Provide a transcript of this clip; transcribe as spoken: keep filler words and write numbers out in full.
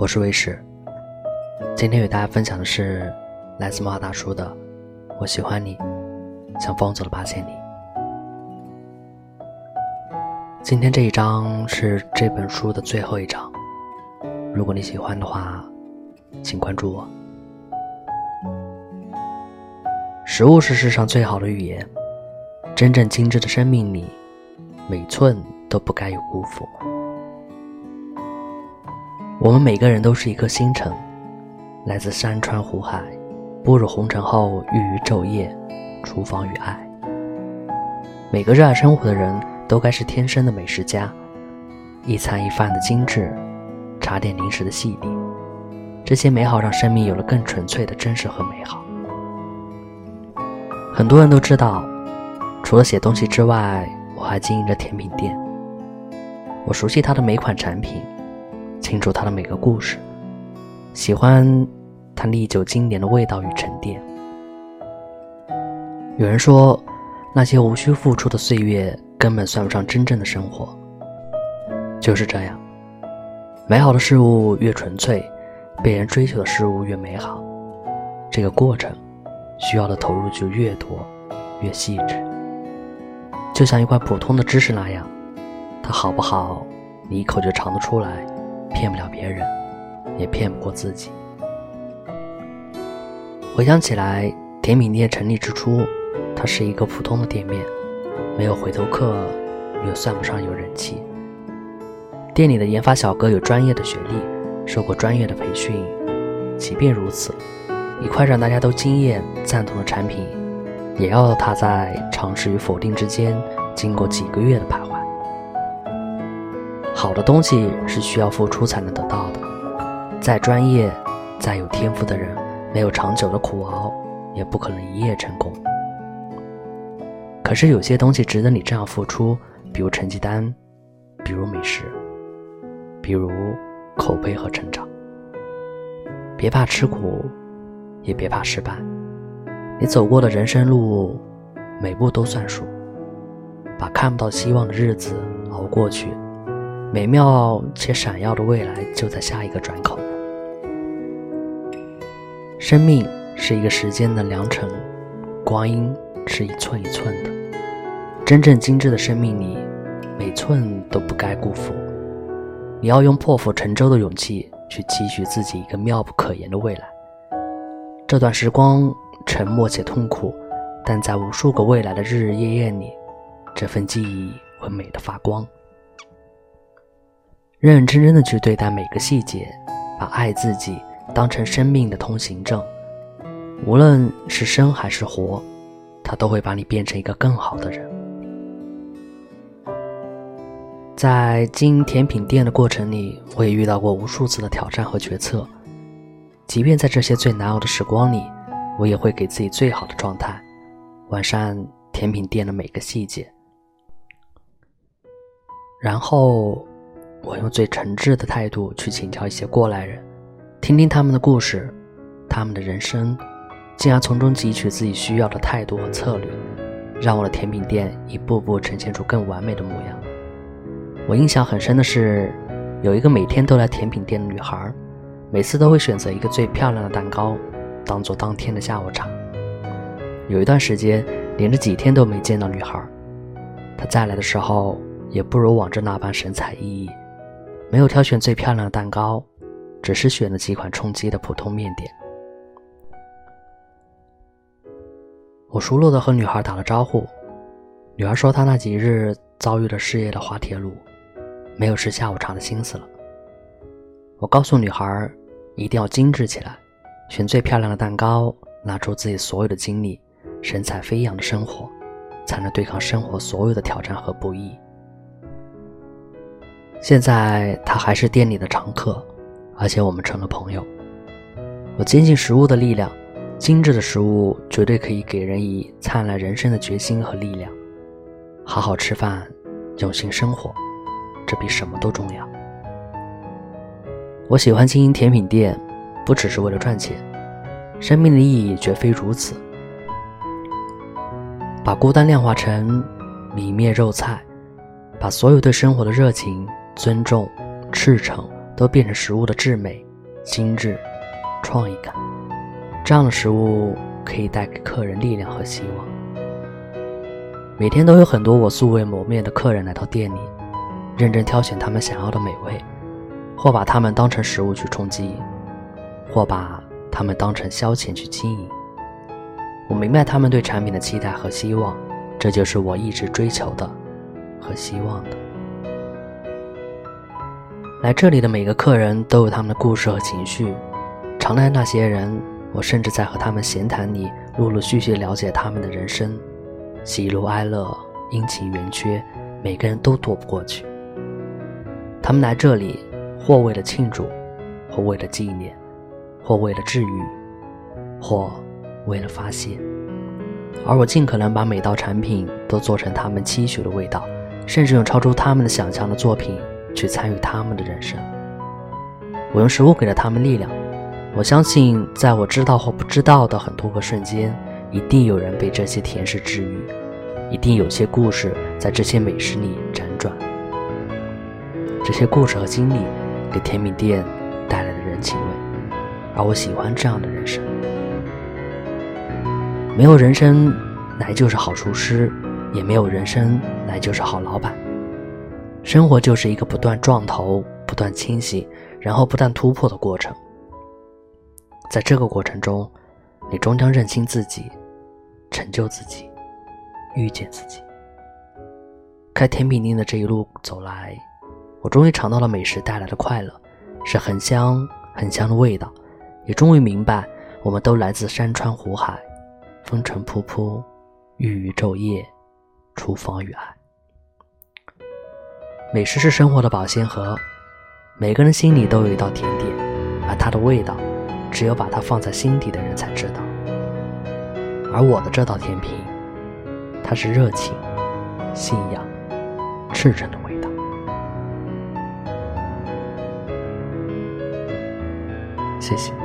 我是卫士，今天与大家分享的是来自猫大叔的我喜欢你，像风走了八千里。今天这一章是这本书的最后一章，如果你喜欢的话，请关注我。食物是世上最好的语言，真正精致的生命里，每寸都不该有辜负。我们每个人都是一颗星辰，来自山川湖海，步入红尘后寓于昼夜，厨房与爱。每个热爱生活的人都该是天生的美食家，一餐一饭的精致，茶点零食的细腻，这些美好让生命有了更纯粹的真实和美好。很多人都知道，除了写东西之外，我还经营着甜品店。我熟悉它的每款产品，清楚它的每个故事，喜欢它历久经典的味道与沉淀。有人说，那些无需付出的岁月根本算不上真正的生活。就是这样，美好的事物越纯粹，被人追求的事物越美好，这个过程需要的投入就越多越细致。就像一块普通的芝士那样，它好不好你一口就尝得出来，骗不了别人，也骗不过自己。回想起来，甜品店成立之初，它是一个普通的店面，没有回头客，又算不上有人气。店里的研发小哥有专业的学历，受过专业的培训，即便如此，一块让大家都惊艳赞同的产品，也要它在尝试与否定之间经过几个月的徘徊。好的东西是需要付出才能得到的，再专业再有天赋的人，没有长久的苦熬，也不可能一夜成功。可是有些东西值得你这样付出，比如成绩单，比如美食，比如口碑和成长。别怕吃苦，也别怕失败，你走过的人生路，每步都算数。把看不到希望的日子熬过去，美妙且闪耀的未来就在下一个转口。生命是一个时间的量程，光阴是一寸一寸的。真正精致的生命里，每寸都不该辜负。你要用破釜沉舟的勇气去期许自己一个妙不可言的未来。这段时光沉默且痛苦，但在无数个未来的日日夜夜里，这份记忆会美得发光。认认真真的去对待每个细节，把爱自己当成生命的通行证，无论是生还是活，它都会把你变成一个更好的人。在经营甜品店的过程里，我也遇到过无数次的挑战和决策，即便在这些最难熬的时光里，我也会给自己最好的状态，完善甜品店的每个细节。然后我用最诚挚的态度去请教一些过来人，听听他们的故事，他们的人生，进而从中汲取自己需要的态度和策略，让我的甜品店一步步呈现出更完美的模样。我印象很深的是，有一个每天都来甜品店的女孩，每次都会选择一个最漂亮的蛋糕当做当天的下午茶。有一段时间连着几天都没见到女孩，她再来的时候也不如往日那般神采奕奕，没有挑选最漂亮的蛋糕，只是选了几款充饥的普通面点。我熟络地和女孩打了招呼，女孩说她那几日遭遇了事业的滑铁卢，没有吃下午茶的心思了。我告诉女孩一定要精致起来，选最漂亮的蛋糕，拿出自己所有的精力，神采飞扬的生活，才能对抗生活所有的挑战和不易。现在她还是店里的常客，而且我们成了朋友。我坚信食物的力量，精致的食物绝对可以给人以灿烂人生的决心和力量。好好吃饭，用心生活，这比什么都重要。我喜欢经营甜品店，不只是为了赚钱，生命的意义绝非如此。把孤单量化成米面肉菜，把所有对生活的热情、尊重、赤诚都变成食物的至美精致、创意感。这样的食物可以带给客人力量和希望。每天都有很多我素未谋面的客人来到店里，认真挑选他们想要的美味，或把它们当成食物去充饥，或把它们当成消遣去经营。我明白他们对产品的期待和希望，这就是我一直追求的和希望的。来这里的每个客人都有他们的故事和情绪，常来那些人，我甚至在和他们闲谈里陆陆续续了解他们的人生，喜怒哀乐、阴晴圆缺，每个人都躲不过去。他们来这里，或为了庆祝，或为了纪念，或为了治愈，或为了发泄。而我尽可能把每道产品都做成他们期许的味道，甚至用超出他们的想象的作品去参与他们的人生。我用食物给了他们力量，我相信在我知道或不知道的很多个瞬间，一定有人被这些甜食治愈，一定有些故事在这些美食里辗转。这些故事和经历给甜品店带来了人情味，而我喜欢这样的人生。没有人生来就是好厨师，也没有人生来就是好老板。生活就是一个不断撞头、不断清洗，然后不断突破的过程。在这个过程中，你终将认清自己，成就自己，遇见自己。开甜品店的这一路走来，我终于尝到了美食带来的快乐，是很香很香的味道，也终于明白我们都来自山川湖海，风尘仆仆，郁郁昼夜，厨房与爱。美食是生活的保鲜盒，每个人心里都有一道甜点，而它的味道只有把它放在心底的人才知道。而我的这道甜品，它是热情、信仰、赤诚的味道。谢谢。